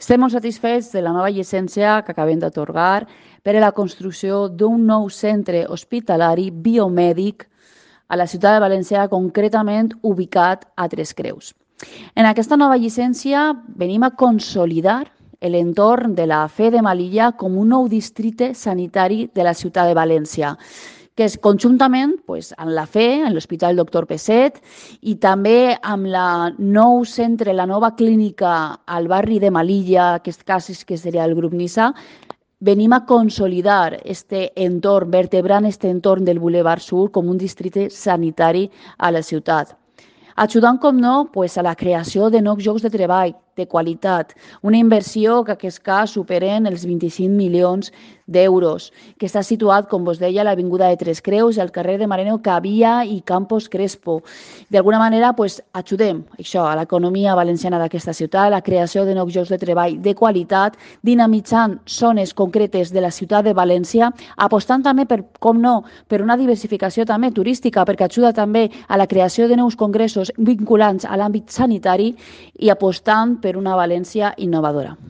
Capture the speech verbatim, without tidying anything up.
Estem molt satisfets de la nova llicència que acabem d'atorgar per a la construcció d'un nou centre hospitalari biomèdic a la ciutat de València, concretament ubicat a Tres Creus. En aquesta nova llicència venim a consolidar l'entorn de la Fe de Malilla com un nou districte sanitari de la ciutat de València, que és conjuntament pues, amb la Fe, en l'Hospital Doctor Peset, i també amb la nou centre, la nova clínica al barri de Malilla, aquest cas és que seria el grup Nisa, venim a consolidar este entorn, vertebrant este entorn del Boulevard Sur com un districte sanitari a la ciutat. Ajudant, com no, pues, a la creació de nous llocs de treball de qualitat, una inversió que en aquest cas superen els vint-i-cinc milions d'euros, que està situat, com vos deia, a l'Avinguda de Tres Creus, al carrer de Mariano Cavia i Campos Crespo. D'alguna manera, pues, ajudem això, a l'economia valenciana d'aquesta ciutat, la creació de nous llocs de treball de qualitat, dinamitzant zones concretes de la ciutat de València, apostant també, per, com no, per una diversificació també turística, perquè ajuda també a la creació de nous congressos vinculants a l'àmbit sanitari i apostant per una València innovadora.